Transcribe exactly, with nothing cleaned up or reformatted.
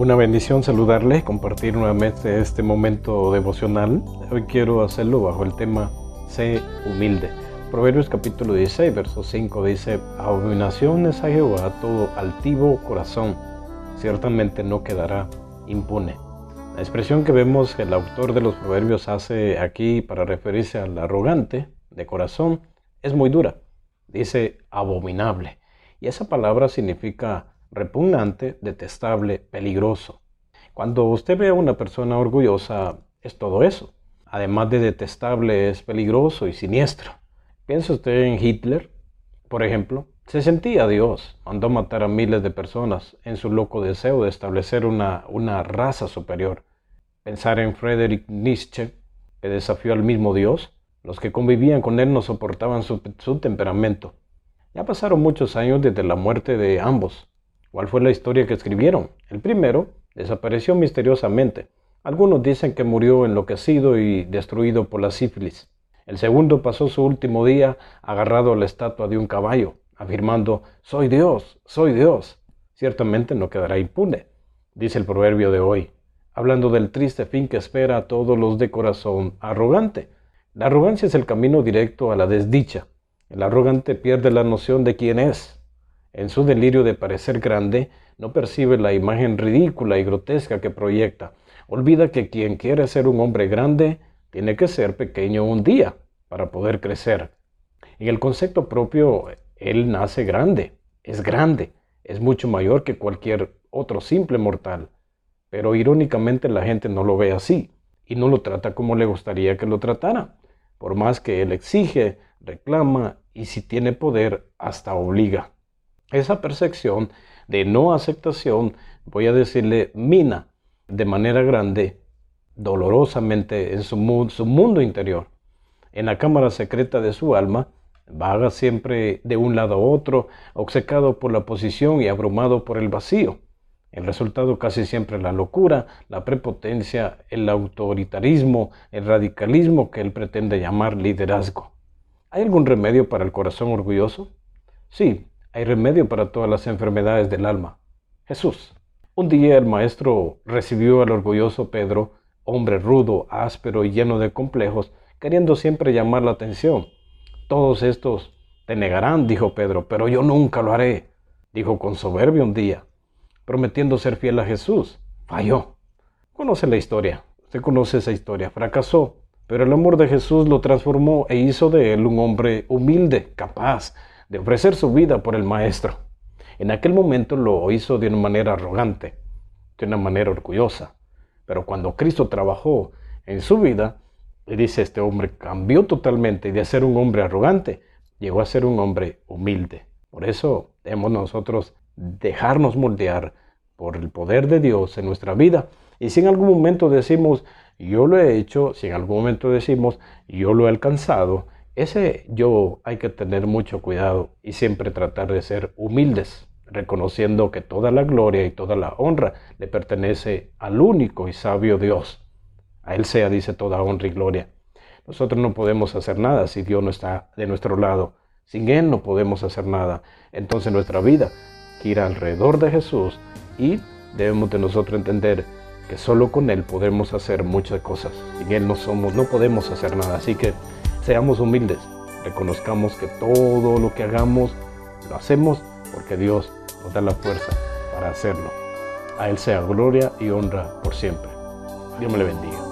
Una bendición saludarle, compartir nuevamente este momento devocional. Hoy quiero hacerlo bajo el tema Sé humilde. Proverbios capítulo dieciséis, verso cinco dice: Abominación es a Jehová todo altivo corazón, ciertamente no quedará impune. La expresión que vemos que el autor de los proverbios hace aquí para referirse al arrogante de corazón es muy dura. Dice abominable, y esa palabra significa repugnante, detestable, peligroso. Cuando usted ve a una persona orgullosa, es todo eso. Además de detestable, es peligroso y siniestro. Piensa usted en Hitler, por ejemplo. Se sentía Dios, mandó matar a miles de personas en su loco deseo de establecer una, una raza superior. Pensar en Friedrich Nietzsche, que desafió al mismo Dios. Los que convivían con él no soportaban su, su temperamento. Ya pasaron muchos años desde la muerte de ambos. ¿Cuál fue la historia que escribieron? El primero desapareció misteriosamente. Algunos dicen que murió enloquecido y destruido por la sífilis. El segundo pasó su último día agarrado a la estatua de un caballo, afirmando: «Soy Dios, soy Dios». Ciertamente no quedará impune, dice el proverbio de hoy, hablando del triste fin que espera a todos los de corazón arrogante. La arrogancia es el camino directo a la desdicha. El arrogante pierde la noción de quién es. En su delirio de parecer grande, no percibe la imagen ridícula y grotesca que proyecta. Olvida que quien quiere ser un hombre grande, tiene que ser pequeño un día para poder crecer. En el concepto propio, él nace grande, es grande, es mucho mayor que cualquier otro simple mortal. Pero irónicamente la gente no lo ve así y no lo trata como le gustaría que lo tratara. Por más que él exige, reclama y si tiene poder, hasta obliga. Esa percepción de no aceptación, voy a decirle, mina de manera grande, dolorosamente en su, mu- su mundo interior. En la cámara secreta de su alma, vaga siempre de un lado a otro, obcecado por la posición y abrumado por el vacío. El resultado casi siempre es la locura, la prepotencia, el autoritarismo, el radicalismo que él pretende llamar liderazgo. ¿Hay algún remedio para el corazón orgulloso? Sí, hay remedio para todas las enfermedades del alma: Jesús. Un día el maestro recibió al orgulloso Pedro, hombre rudo, áspero y lleno de complejos, queriendo siempre llamar la atención. Todos estos te negarán, dijo Pedro, pero yo nunca lo haré, dijo con soberbia un día, prometiendo ser fiel a Jesús. Falló. Conoce la historia, usted conoce esa historia, fracasó, pero el amor de Jesús lo transformó e hizo de él un hombre humilde, capaz de ofrecer su vida por el Maestro. En aquel momento lo hizo de una manera arrogante, de una manera orgullosa, pero cuando Cristo trabajó en su vida, le dice, este hombre cambió totalmente y de ser un hombre arrogante, llegó a ser un hombre humilde. Por eso debemos nosotros dejarnos moldear por el poder de Dios en nuestra vida. Y si en algún momento decimos, yo lo he hecho, si en algún momento decimos, yo lo he alcanzado, ese yo hay que tener mucho cuidado y siempre tratar de ser humildes, reconociendo que toda la gloria y toda la honra le pertenece al único y sabio Dios. A Él sea, dice, toda honra y gloria. Nosotros no podemos hacer nada si Dios no está de nuestro lado. Sin Él no podemos hacer nada. Entonces nuestra vida gira alrededor de Jesús y debemos de nosotros entender que solo con Él podemos hacer muchas cosas. Sin Él no somos, no podemos hacer nada. Así que seamos humildes, reconozcamos que todo lo que hagamos lo hacemos porque Dios nos da la fuerza para hacerlo. A Él sea gloria y honra por siempre. Dios me le bendiga.